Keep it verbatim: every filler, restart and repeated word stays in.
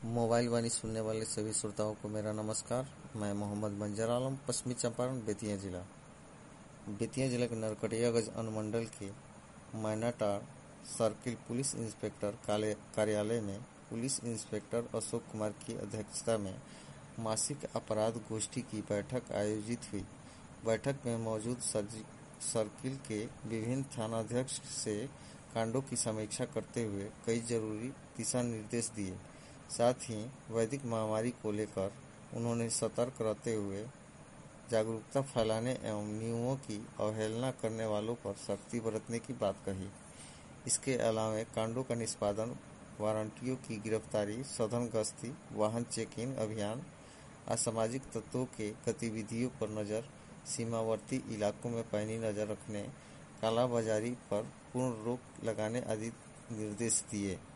Mobile वाणी सुनने वाले सभी श्रोताओं को मेरा नमस्कार। मैं मोहम्मद मंजर आलम, पश्चिमी चंपारण, बेतिया जिला। बेतिया जिला के नरकटियागंज अनुमंडल के मैनाटाड़ सर्किल पुलिस इंस्पेक्टर कार्यालय में पुलिस इंस्पेक्टर अशोक कुमार की अध्यक्षता में मासिक अपराध गोष्ठी की बैठक आयोजित हुई। बैठक में मौजूद सर्किल के विभिन्न थानाध्यक्ष से कांडों की समीक्षा करते हुए कई जरूरी दिशा निर्देश दिए। साथ ही वैदिक महामारी को लेकर उन्होंने सतर्क रहते हुए जागरूकता फैलाने एवं नियमों की अवहेलना करने वालों पर सख्ती बरतने की बात कही। इसके अलावा कांडों का निष्पादन, वारंटियों की गिरफ्तारी, सघन गश्ती, वाहन चेकिंग अभियान, असामाजिक तत्वों के गतिविधियों पर नज़र, सीमावर्ती इलाकों में पैनी नज़र रखने, कालाबाजारी पर पूर्ण रोक लगाने आदि निर्देश दिए।